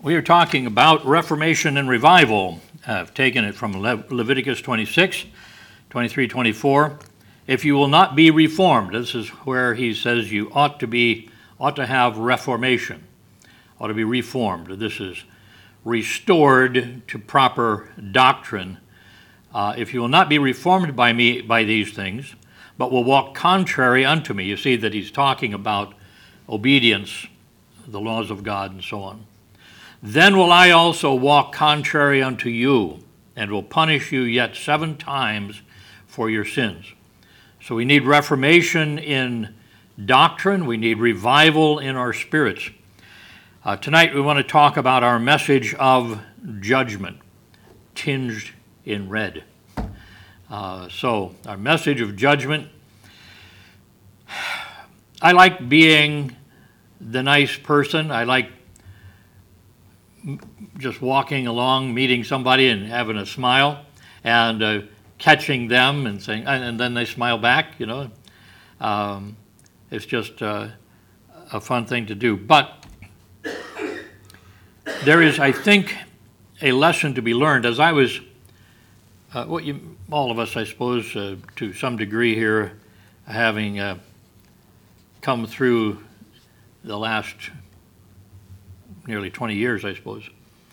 We are talking about Reformation and Revival. I've taken it from Leviticus 26, 23, 24. If you will not be reformed, this is where he says you ought to have reformation, ought to be reformed. This is restored to proper doctrine. If you will not be reformed by me by these things, but will walk contrary unto me. You see that he's talking about obedience, the laws of God, and so on. Then will I also walk contrary unto you, and will punish you yet 7 times for your sins. So we need reformation in doctrine. We need revival in our spirits. Tonight we want to talk about our message of judgment, tinged in red. So our message of judgment. I like being the nice person. I like just walking along, meeting somebody and having a smile and catching them and saying, and then they smile back, you know. It's just a fun thing to do. But there is, I think, a lesson to be learned. As I was, all of us, I suppose, to some degree here, having come through the last nearly 20 years, I suppose,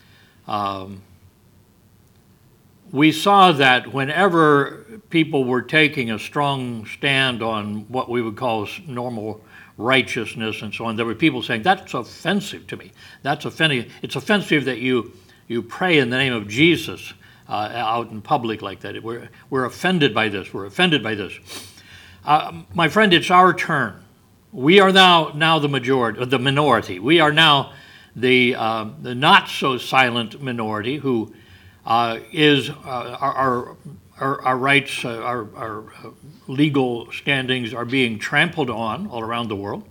we saw that whenever people were taking a strong stand on what we would call normal righteousness and so on, there were people saying, that's offensive to me. That's offending. It's offensive that you pray in the name of Jesus out in public like that. We're offended by this. We're offended by this. My friend, it's our turn. We are now the majority, the minority. We are now the not so silent minority who is our rights, our legal standings are being trampled on all around the world,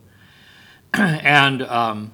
and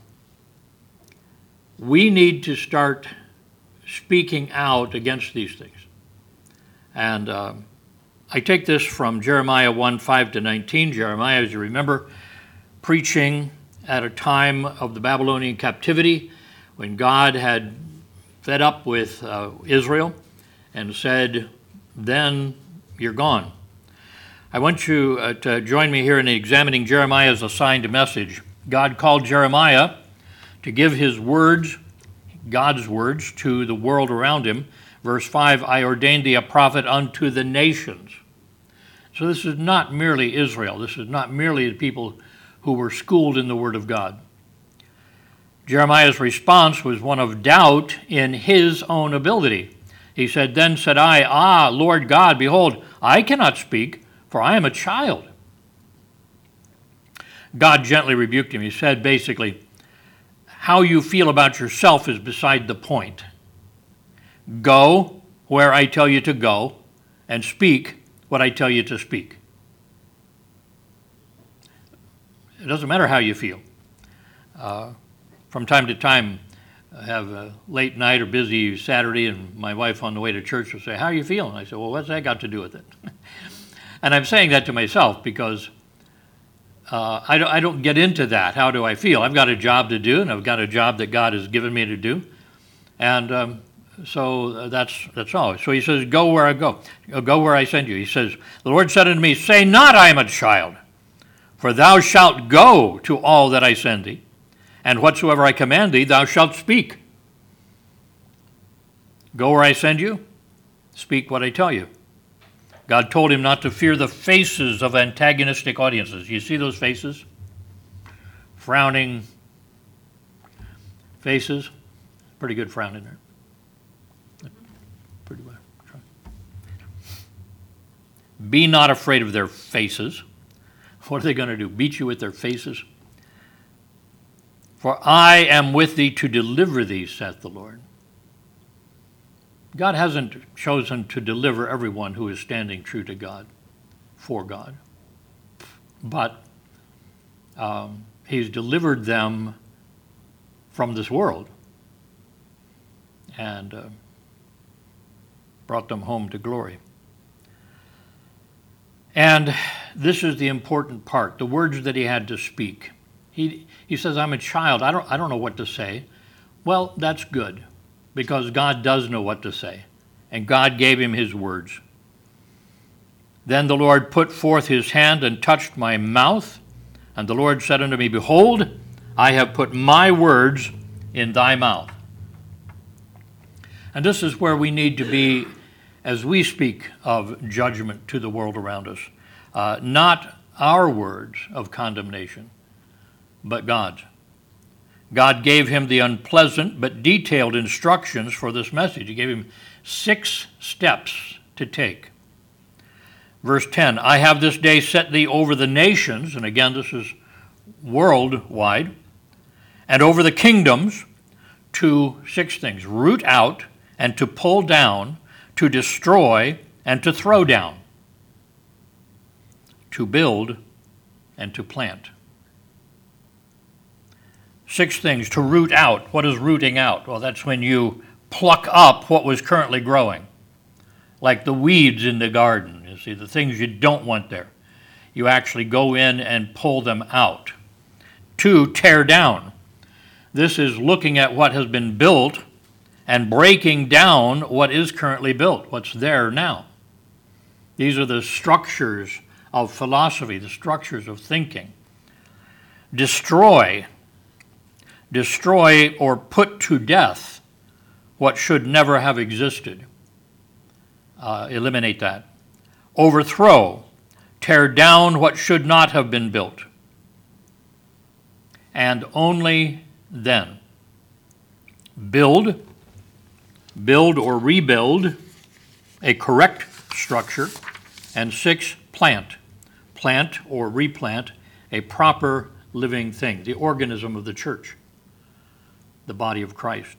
we need to start speaking out against these things. And I take this from Jeremiah 1:5-19. Jeremiah, as you remember, preaching at a time of the Babylonian captivity when God had fed up with Israel and said, then you're gone. I want you to join me here in examining Jeremiah's assigned message. God called Jeremiah to give his words, God's words, to the world around him. Verse 5, I ordained thee a prophet unto the nations. So this is not merely Israel. This is not merely the people who were schooled in the Word of God. Jeremiah's response was one of doubt in his own ability. He said, then said I, Lord God, behold, I cannot speak, for I am a child. God gently rebuked him. He said, basically, how you feel about yourself is beside the point. Go where I tell you to go, and speak what I tell you to speak. It doesn't matter how you feel. From time to time, I have a late night or busy Saturday, and my wife on the way to church will say, how are you feeling? I say, well, what's that got to do with it? And I'm saying that to myself because I don't get into that. How do I feel? I've got a job to do, and I've got a job that God has given me to do. And so that's all. So he says, go where I go. Go where I send you. He says, the Lord said unto me, say not I am a child, for thou shalt go to all that I send thee, and whatsoever I command thee, thou shalt speak. Go where I send you, speak what I tell you. God told him not to fear the faces of antagonistic audiences. You see those faces? Frowning faces. Pretty good frown in there. Pretty well. Be not afraid of their faces. What are they going to do? Beat you with their faces? For I am with thee to deliver thee, saith the Lord. God hasn't chosen to deliver everyone who is standing true to God, for God. But he's delivered them from this world and brought them home to glory. And this is the important part, the words that he had to speak. He says, I'm a child. I don't know what to say. Well, that's good, because God does know what to say, and God gave him his words. Then the Lord put forth his hand and touched my mouth, and the Lord said unto me, Behold, I have put my words in thy mouth. And this is where we need to be as we speak of judgment to the world around us. Not our words of condemnation, but God's. God gave him the unpleasant but detailed instructions for this message. He gave him 6 steps to take. Verse 10, I have this day set thee over the nations, and again this is worldwide, and over the kingdoms, to 6 things: root out, and to pull down, to destroy, and to throw down, to build, and to plant. 6 things to root out. What is rooting out? Well, that's when you pluck up what was currently growing, like the weeds in the garden. You see, the things you don't want there. You actually go in and pull them out. 2, tear down. This is looking at what has been built and breaking down what is currently built, what's there now. These are the structures of philosophy, the structures of thinking. Destroy or put to death what should never have existed. Eliminate that. Overthrow, tear down what should not have been built. And only then build or rebuild a correct structure. And 6, plant or replant a proper living thing, the organism of the church, the body of Christ.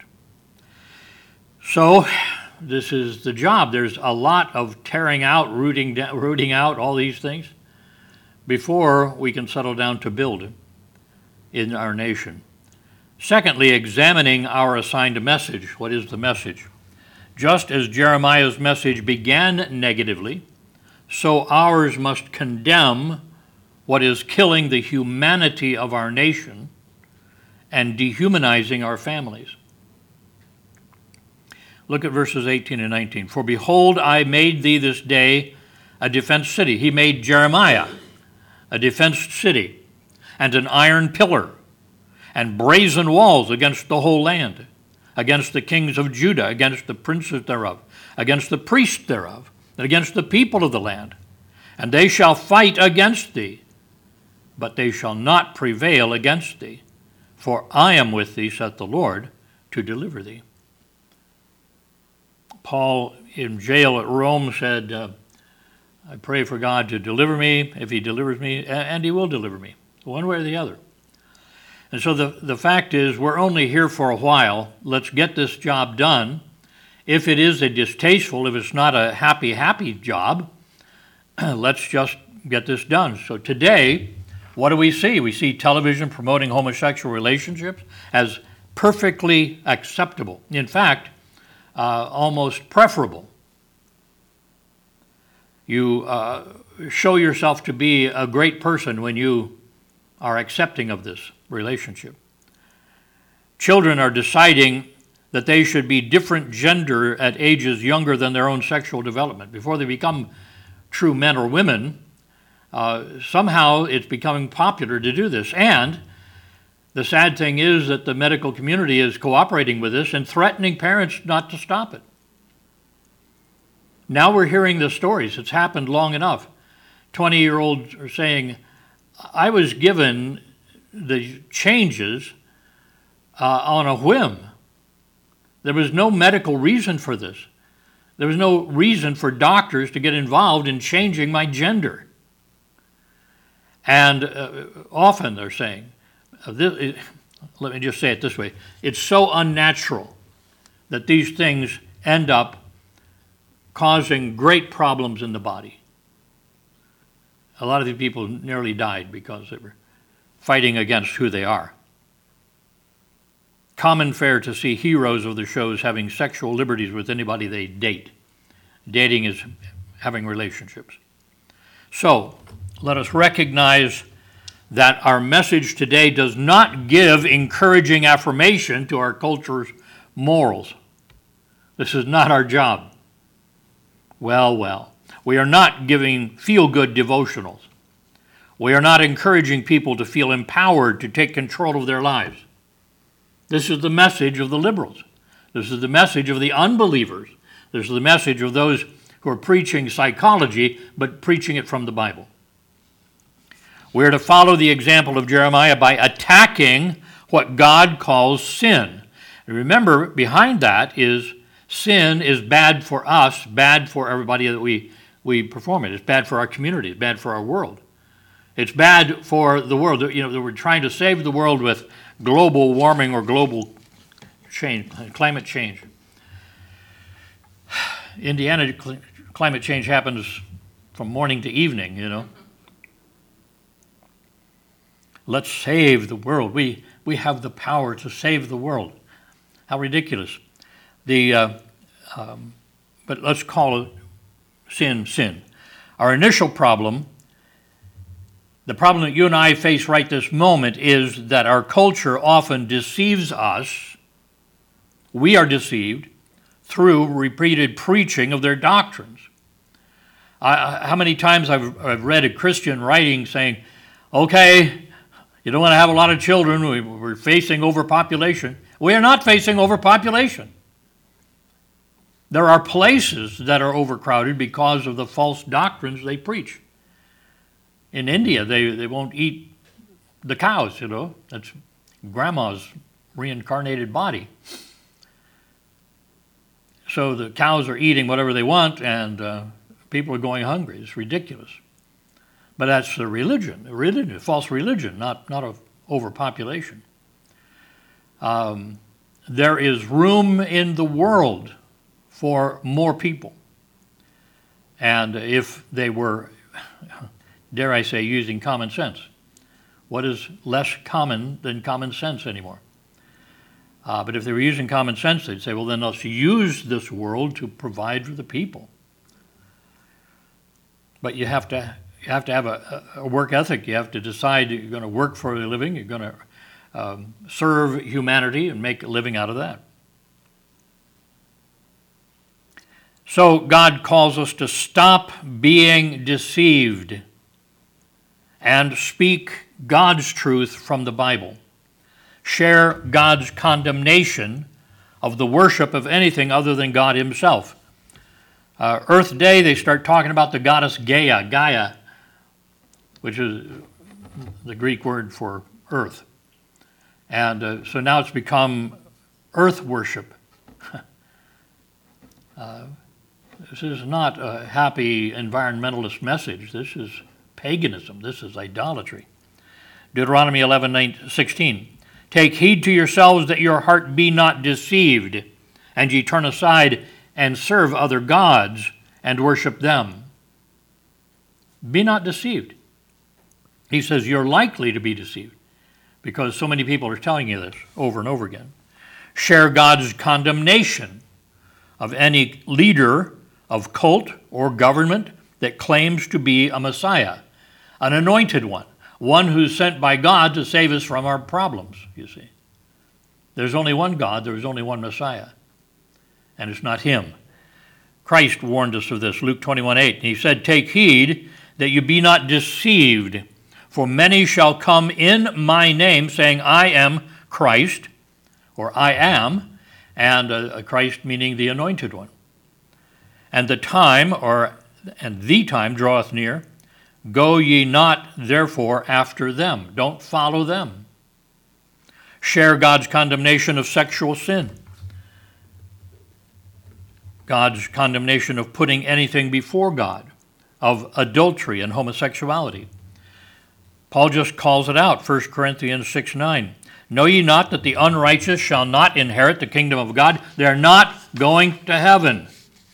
So this is the job. There's a lot of tearing out, rooting out, all these things before we can settle down to build in our nation. Secondly, examining our assigned message. What is the message? Just as Jeremiah's message began negatively, so ours must condemn what is killing the humanity of our nation and dehumanizing our families. Look at verses 18 and 19. For behold, I made thee this day a defense city. He made Jeremiah a defense city, and an iron pillar, and brazen walls against the whole land, against the kings of Judah, against the princes thereof, against the priests thereof, and against the people of the land. And they shall fight against thee, but they shall not prevail against thee. For I am with thee, saith the Lord, to deliver thee. Paul, in jail at Rome, said, I pray for God to deliver me. If he delivers me, and he will deliver me, one way or the other. And so the fact is, we're only here for a while. Let's get this job done. If it is a distasteful, if it's not a happy job, let's just get this done. So today, what do we see? We see television promoting homosexual relationships as perfectly acceptable. In fact, almost preferable. You show yourself to be a great person when you are accepting of this relationship. Children are deciding that they should be different gender at ages younger than their own sexual development. Before they become true men or women, somehow it's becoming popular to do this. And the sad thing is that the medical community is cooperating with this and threatening parents not to stop it. Now we're hearing the stories. It's happened long enough. 20-year-olds are saying, I was given the changes on a whim. There was no medical reason for this. There was no reason for doctors to get involved in changing my gender. And often they're saying, let me just say it this way, it's so unnatural that these things end up causing great problems in the body. A lot of these people nearly died because they were fighting against who they are. Common fare to see heroes of the shows having sexual liberties with anybody they date. Dating is having relationships. So, let us recognize that our message today does not give encouraging affirmation to our culture's morals. This is not our job. Well. We are not giving feel-good devotionals. We are not encouraging people to feel empowered to take control of their lives. This is the message of the liberals. This is the message of the unbelievers. This is the message of those who are preaching psychology, but preaching it from the Bible. We are to follow the example of Jeremiah by attacking what God calls sin. And remember, behind that is sin is bad for us, bad for everybody that we perform it. It's bad for our community. It's bad for our world. It's bad for the world. We're trying to save the world with global warming or global change, climate change. Indiana, climate change happens from morning to evening, Let's save the world. We have the power to save the world. How ridiculous. But let's call it sin. Our initial problem, the problem that you and I face right this moment, is that our culture often deceives us. We are deceived through repeated preaching of their doctrines. How many times I've read a Christian writing saying, okay, you don't want to have a lot of children, we're facing overpopulation. We are not facing overpopulation. There are places that are overcrowded because of the false doctrines they preach. In India, they won't eat the cows, That's grandma's reincarnated body. So the cows are eating whatever they want, and people are going hungry. It's ridiculous. But that's the religion, false religion, not of overpopulation. There is room in the world for more people. And if they were, dare I say, using common sense, what is less common than common sense anymore? But if they were using common sense, they'd say, well, then let's use this world to provide for the people. But you have to have a work ethic. You have to decide you're going to work for a living. You're going to serve humanity and make a living out of that. So God calls us to stop being deceived and speak God's truth from the Bible. Share God's condemnation of the worship of anything other than God himself. Earth Day, they start talking about the goddess Gaia, which is the Greek word for earth. And so now it's become earth worship. This is not a happy environmentalist message. This is paganism. This is idolatry. Deuteronomy 11:16. Take heed to yourselves that your heart be not deceived, and ye turn aside and serve other gods and worship them. Be not deceived. He says you're likely to be deceived because so many people are telling you this over and over again. Share God's condemnation of any leader of cult or government that claims to be a Messiah, an anointed one who's sent by God to save us from our problems, you see. There's only one God, there's only one Messiah, and it's not him. Christ warned us of this, Luke 21:8. He said, take heed that you be not deceived, for many shall come in my name, saying, I am Christ, or I am, and Christ meaning the anointed one. And the time draweth near. Go ye not therefore after them. Don't follow them. Share God's condemnation of sexual sin. God's condemnation of putting anything before God, of adultery and homosexuality. Paul just calls it out, 1 Corinthians 6:9. Know ye not that the unrighteous shall not inherit the kingdom of God? They're not going to heaven.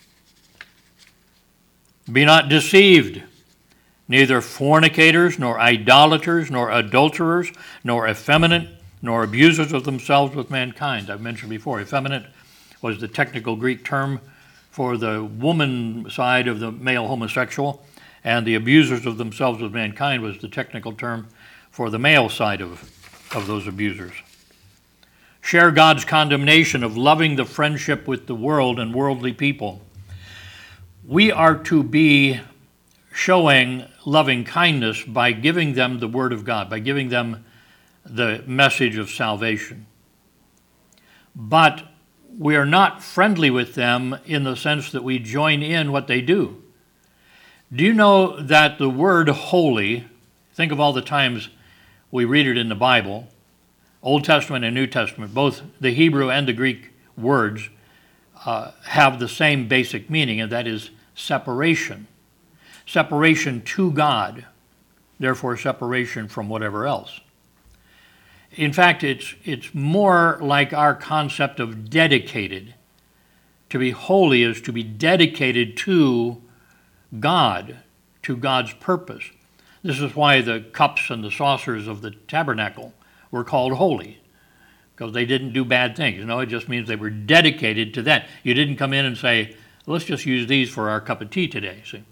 Be not deceived. Neither fornicators, nor idolaters, nor adulterers, nor effeminate, nor abusers of themselves with mankind. I've mentioned before, effeminate was the technical Greek term for the woman side of the male homosexual, and the abusers of themselves with mankind was the technical term for the male side of those abusers. Share God's condemnation of loving the friendship with the world and worldly people. We are to be showing loving kindness by giving them the Word of God, by giving them the message of salvation. But we are not friendly with them in the sense that we join in what they do. Do you know that the word holy, think of all the times we read it in the Bible, Old Testament and New Testament, both the Hebrew and the Greek words have the same basic meaning, and that is separation. Separation to God, therefore separation from whatever else. In fact, it's more like our concept of dedicated. To be holy is to be dedicated to God, to God's purpose. This is why the cups and the saucers of the tabernacle were called holy, because they didn't do bad things. No, it just means they were dedicated to that. You didn't come in and say, let's just use these for our cup of tea today, see?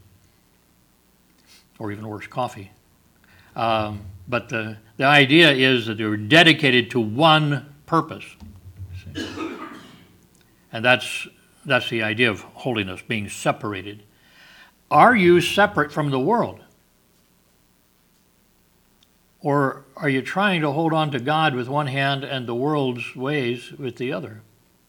Or even worse, coffee. But the idea is that they were dedicated to one purpose. See? And that's the idea of holiness, being separated. Are you separate from the world? Or are you trying to hold on to God with one hand and the world's ways with the other?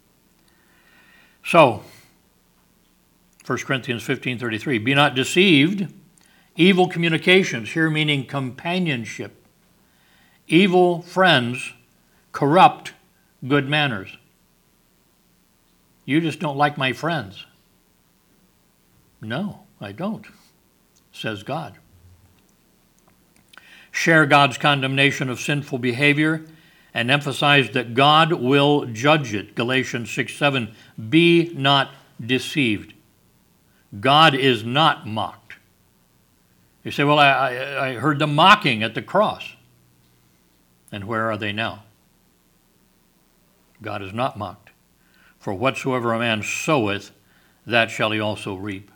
So, 1 Corinthians 15:33, be not deceived. Evil communications, here meaning companionship. Evil friends corrupt good manners. You just don't like my friends. No, I don't, says God. Share God's condemnation of sinful behavior and emphasize that God will judge it. Galatians 6:7, be not deceived. God is not mocked. You say, well, I heard them mocking at the cross. And where are they now? God is not mocked. For whatsoever a man soweth, that shall he also reap.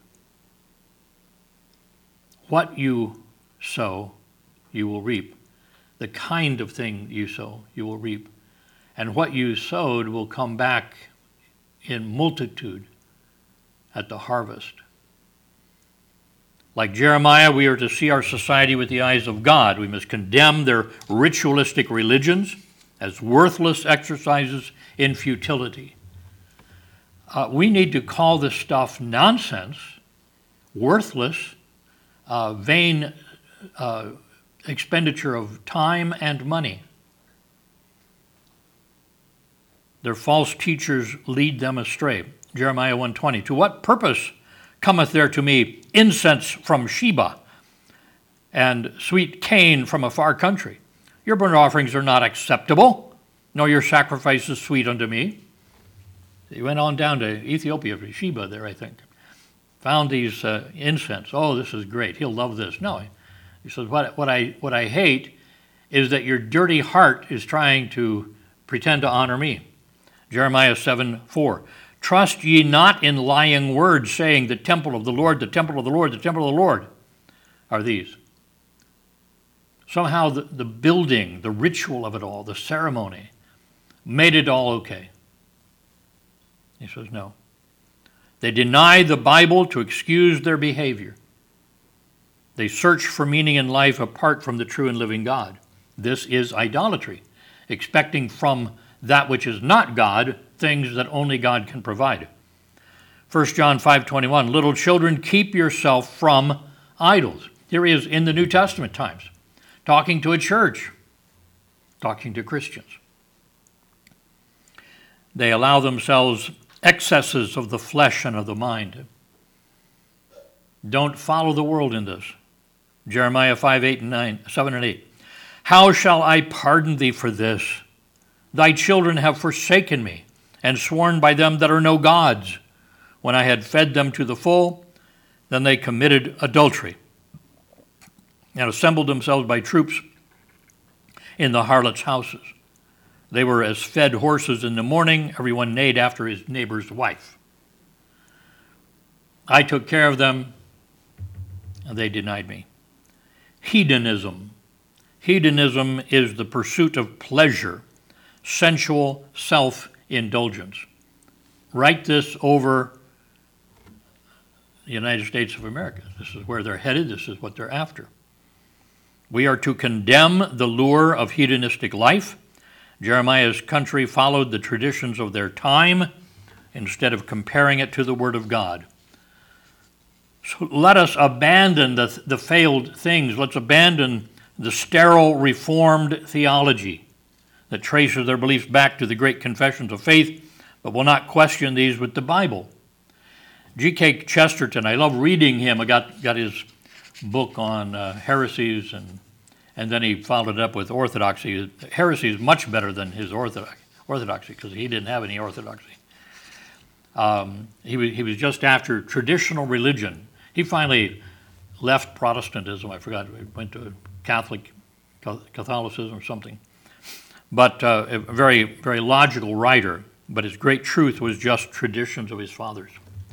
What you sow, you will reap. The kind of thing you sow, you will reap. And what you sowed will come back in multitude at the harvest. Like Jeremiah, we are to see our society with the eyes of God. We must condemn their ritualistic religions as worthless exercises in futility. We need to call this stuff nonsense, worthless, vain expenditure of time and money. Their false teachers lead them astray. Jeremiah 1:20, to what purpose cometh there to me incense from Sheba and sweet cane from a far country? Your burnt offerings are not acceptable, nor your sacrifices sweet unto me. He went on down to Ethiopia, Sheba there, I think. Found these incense. Oh, this is great. He'll love this. No, he says, what I hate is that your dirty heart is trying to pretend to honor me. Jeremiah 7:4. Trust ye not in lying words, saying, the temple of the Lord, the temple of the Lord, the temple of the Lord are these. Somehow the building, the ritual of it all, the ceremony, made it all okay. He says, no. They deny the Bible to excuse their behavior. They search for meaning in life apart from the true and living God. This is idolatry, expecting from that which is not God things that only God can provide. 1 John 5:21, little children, keep yourself from idols. Here he is in the New Testament times, talking to a church, talking to Christians. They allow themselves excesses of the flesh and of the mind. Don't follow the world in this. Jeremiah 7 and 8. How shall I pardon thee for this? Thy children have forsaken me, and sworn by them that are no gods. When I had fed them to the full, then they committed adultery, and assembled themselves by troops in the harlots' houses. They were as fed horses in the morning, everyone neighed after his neighbor's wife. I took care of them, and they denied me. Hedonism. hedonism is the pursuit of pleasure, sensual self-indulgence. Write this over the United States of America. This is where they're headed. This is what they're after. We are to condemn the lure of hedonistic life. Jeremiah's country followed the traditions of their time instead of comparing it to the Word of God. So let us abandon the failed things. Let's abandon the sterile Reformed theology that traces their beliefs back to the great confessions of faith, but will not question these with the Bible. G.K. Chesterton, I love reading him. I got his book on heresies, and then he followed it up with orthodoxy. Heresy is much better than his orthodoxy because he didn't have any orthodoxy. He was just after traditional religion. He finally left Protestantism. I forgot. He went to Catholicism or something. But a very, very logical writer. But his great truth was just traditions of his fathers.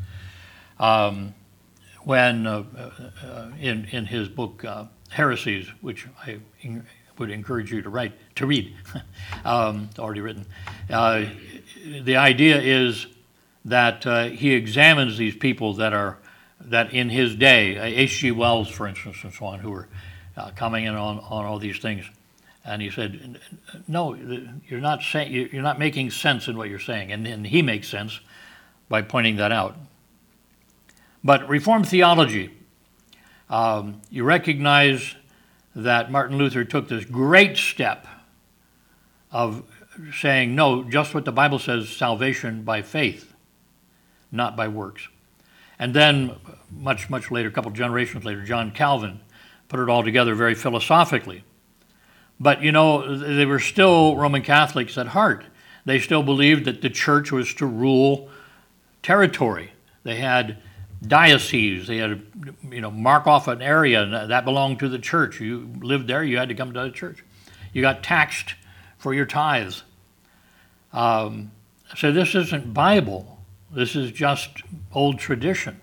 When in his book Heresies, which I would encourage you to read, it's already written. The idea is that he examines these people that in his day, H.G. Wells, for instance, and so on, who were coming in on all these things, and he said, "No, you're not making sense in what you're saying," and he makes sense by pointing that out. But Reformed theology, you recognize that Martin Luther took this great step of saying, no, just what the Bible says, salvation by faith, not by works. And then much, much later, a couple generations later, John Calvin put it all together very philosophically. But, they were still Roman Catholics at heart. They still believed that the church was to rule territory. They had dioceses. They had to, mark off an area, and that belonged to the church. You lived there, you had to come to the church. You got taxed for your tithes. So this isn't Bible. This is just old tradition.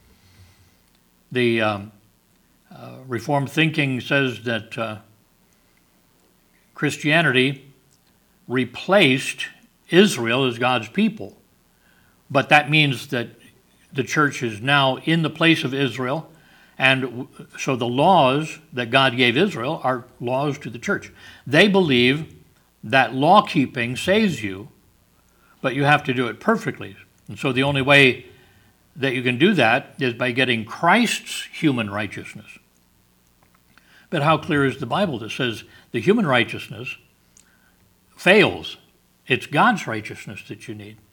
The Reformed thinking says that Christianity replaced Israel as God's people. But that means that the church is now in the place of Israel, and so the laws that God gave Israel are laws to the church. They believe that law-keeping saves you, but you have to do it perfectly. And so the only way that you can do that is by getting Christ's human righteousness. But how clear is the Bible that says the human righteousness fails? It's God's righteousness that you need.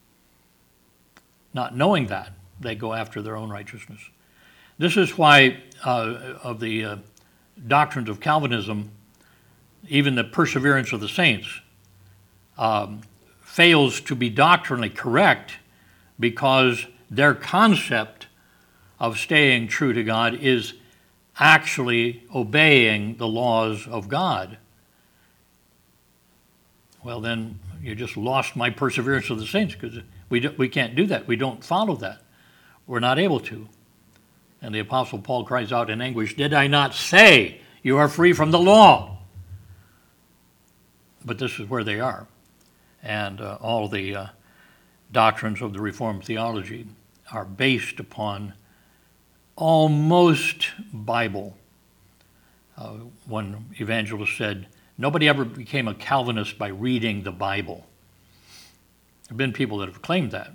Not knowing that, they go after their own righteousness. This is why of the doctrines of Calvinism, even the perseverance of the saints fails to be doctrinally correct, because their concept of staying true to God is actually obeying the laws of God. Well, then you just lost my perseverance of the saints, because we can't do that. We don't follow that. We're not able to. And the Apostle Paul cries out in anguish, "Did I not say you are free from the law?" But this is where they are. And all the doctrines of the Reformed theology are based upon almost Bible. One evangelist said, nobody ever became a Calvinist by reading the Bible. There have been people that have claimed that.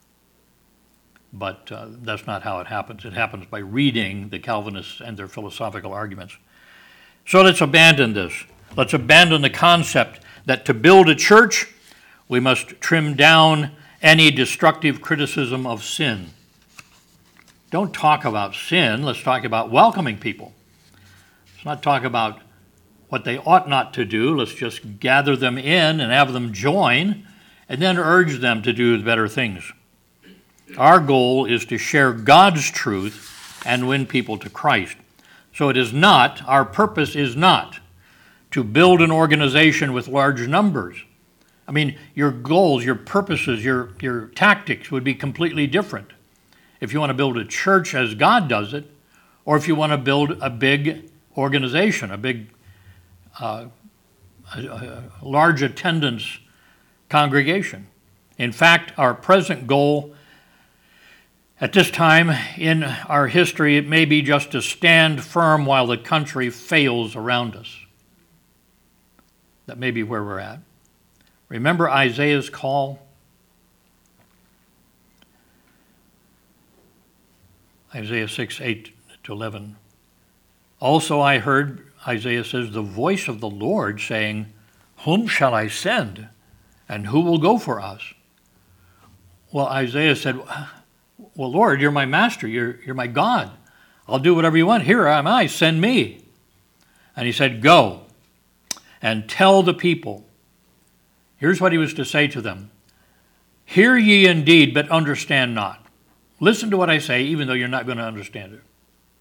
But that's not how it happens. It happens by reading the Calvinists and their philosophical arguments. So let's abandon this. Let's abandon the concept that to build a church, we must trim down any destructive criticism of sin. Don't talk about sin. Let's talk about welcoming people. Let's not talk about what they ought not to do. Let's just gather them in and have them join, and then urge them to do better things. Our goal is to share God's truth and win people to Christ. So our purpose is not to build an organization with large numbers. I mean, your goals, your purposes, your tactics would be completely different if you want to build a church as God does it, or if you want to build a big organization, a big a large attendance congregation. In fact, our present goal at this time in our history, it may be just to stand firm while the country fails around us. That may be where we're at. Remember Isaiah's call? Isaiah 6, 8 to 11. Also I heard, Isaiah says, the voice of the Lord saying, whom shall I send, and who will go for us? Well, Isaiah said, well, Lord, you're my master, you're my God. I'll do whatever you want. Here am I, send me. And he said, go and tell the people. Here's what he was to say to them. Hear ye indeed, but understand not. Listen to what I say, even though you're not going to understand it.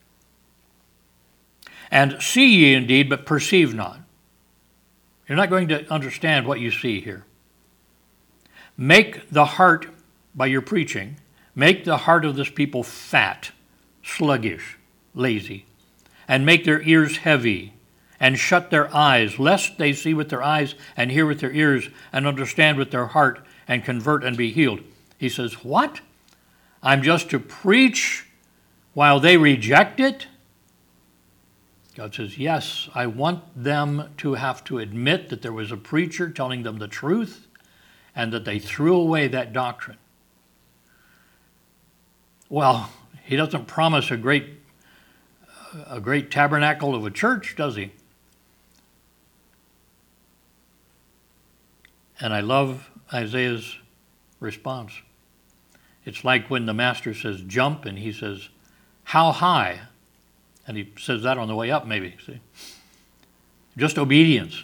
And see ye indeed, but perceive not. You're not going to understand what you see here. Make the heart, by your preaching, make the heart of this people fat, sluggish, lazy, and make their ears heavy, and shut their eyes, lest they see with their eyes and hear with their ears and understand with their heart and convert and be healed. He says, what? I'm just to preach while they reject it? God says, yes, I want them to have to admit that there was a preacher telling them the truth and that they threw away that doctrine. Well, he doesn't promise a great tabernacle of a church, does he? And I love Isaiah's response. It's like when the master says jump and he says, how high? And he says that on the way up maybe, see? Just obedience.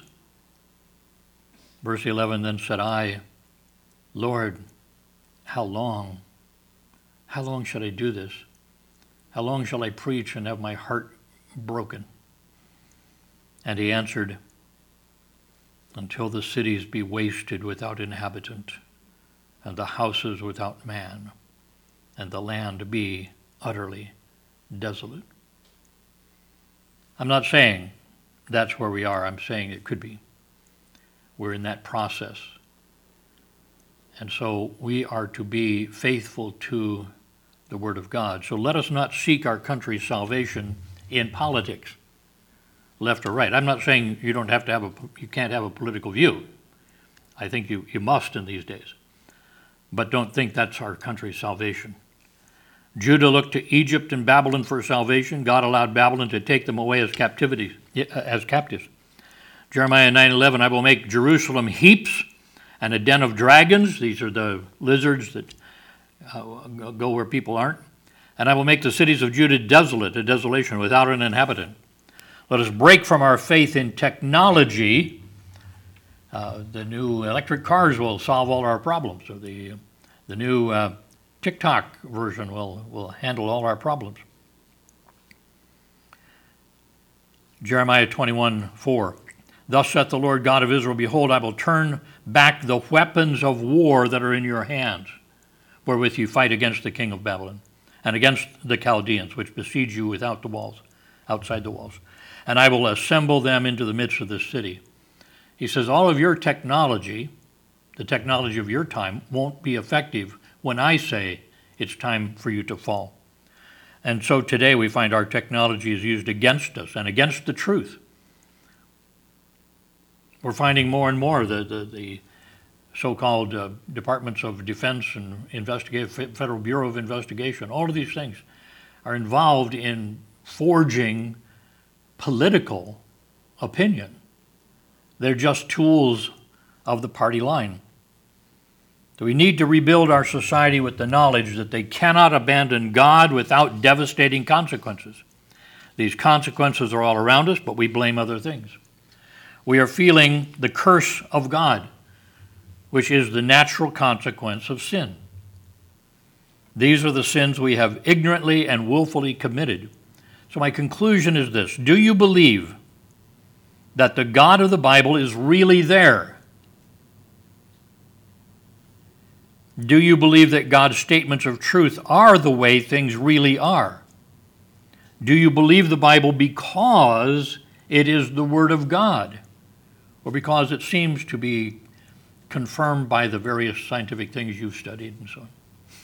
Verse 11, then said I, Lord, how long? How long shall I do this? How long shall I preach and have my heart broken? And he answered, until the cities be wasted without inhabitant, and the houses without man, and the land be utterly desolate. I'm not saying that's where we are. I'm saying it could be. We're in that process. And so we are to be faithful to the Word of God. So let us not seek our country's salvation in politics, left or right. I'm not saying you can't have a political view. I think you must in these days. But don't think that's our country's salvation. Judah looked to Egypt and Babylon for salvation. God allowed Babylon to take them away as captives. Jeremiah 9:11, I will make Jerusalem heaps and a den of dragons. These are the lizards that go where people aren't. And I will make the cities of Judah desolate, a desolation without an inhabitant. Let us break from our faith in technology. The new electric cars will solve all our problems. Or the new TikTok version will handle all our problems. Jeremiah 21:4. Thus saith the Lord God of Israel, behold, I will turn back the weapons of war that are in your hands, wherewith you fight against the king of Babylon, and against the Chaldeans, which besiege you without the walls, outside the walls. And I will assemble them into the midst of this city. He says, all of your technology, the technology of your time, won't be effective when I say it's time for you to fall. And so today we find our technology is used against us and against the truth. We're finding more and more the so-called departments of defense and Federal Bureau of Investigation, all of these things are involved in forging political opinion. They're just tools of the party line. So we need to rebuild our society with the knowledge that they cannot abandon God without devastating consequences. These consequences are all around us, but we blame other things. We are feeling the curse of God, which is the natural consequence of sin. These are the sins we have ignorantly and willfully committed. So my conclusion is this: do you believe that the God of the Bible is really there? Do you believe that God's statements of truth are the way things really are? Do you believe the Bible because it is the Word of God, or because it seems to be confirmed by the various scientific things you've studied and so on?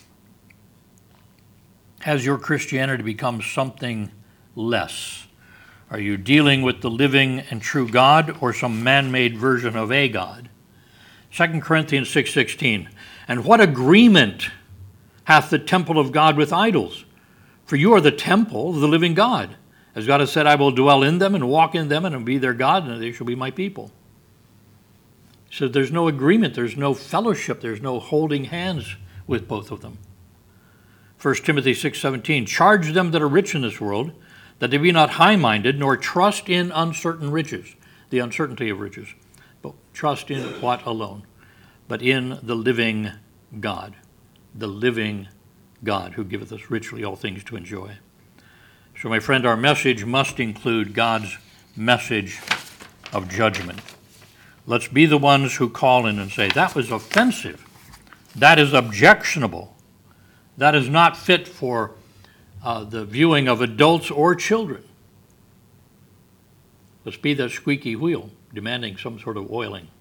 Has your Christianity become something less? Are you dealing with the living and true God or some man-made version of a God? 2 Corinthians 6:16, and what agreement hath the temple of God with idols? For you are the temple of the living God. As God has said, I will dwell in them and walk in them and be their God, and they shall be my people. So there's no agreement, there's no fellowship, there's no holding hands with both of them. 1 Timothy 6:17, charge them that are rich in this world, that they be not high-minded, nor trust in uncertain riches, the uncertainty of riches, but trust in what alone? But in the living God who giveth us richly all things to enjoy. So my friend, our message must include God's message of judgment. Let's be the ones who call in and say, that was offensive, that is objectionable, that is not fit for the viewing of adults or children. Let's be that squeaky wheel demanding some sort of oiling.